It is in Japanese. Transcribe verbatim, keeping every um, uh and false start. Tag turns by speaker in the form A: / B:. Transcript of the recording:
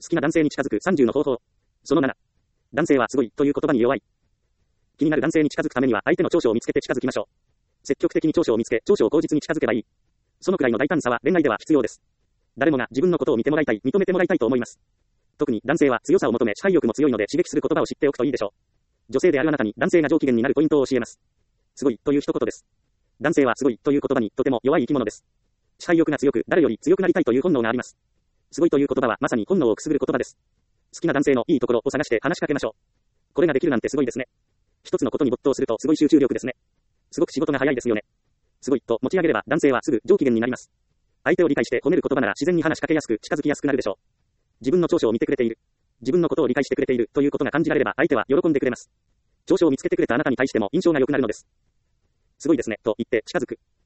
A: 好きな男性に近づくさんじゅうの方法。そのなな。男性はすごいという言葉に弱い。気になる男性に近づくためには相手の長所を見つけて近づきましょう。積極的に長所を見つけ、長所を口実に近づけばいい。そのくらいの大胆さは恋愛では必要です。誰もが自分のことを見てもらいたい、認めてもらいたいと思います。特に男性は強さを求め支配欲も強いので刺激する言葉を知っておくといいでしょう。女性であるあなたに男性が上機嫌になるポイントを教えます。すごいという一言です。男性はすごいという言葉にとても弱い生き物です。支配欲が強く、誰より強くなりたいという本能があります。すごいという言葉はまさに本能をくすぐる言葉です。好きな男性のいいところを探して話しかけましょう。これができるなんてすごいですね。一つのことに没頭するとすごい集中力ですね。すごく仕事が早いですよね。すごいと持ち上げれば男性はすぐ上機嫌になります。相手を理解して褒める言葉なら自然に話しかけやすく近づきやすくなるでしょう。自分の長所を見てくれている。自分のことを理解してくれているということが感じられれば相手は喜んでくれます。長所を見つけてくれたあなたに対しても印象が良くなるのです。すごいですねと言って近づく。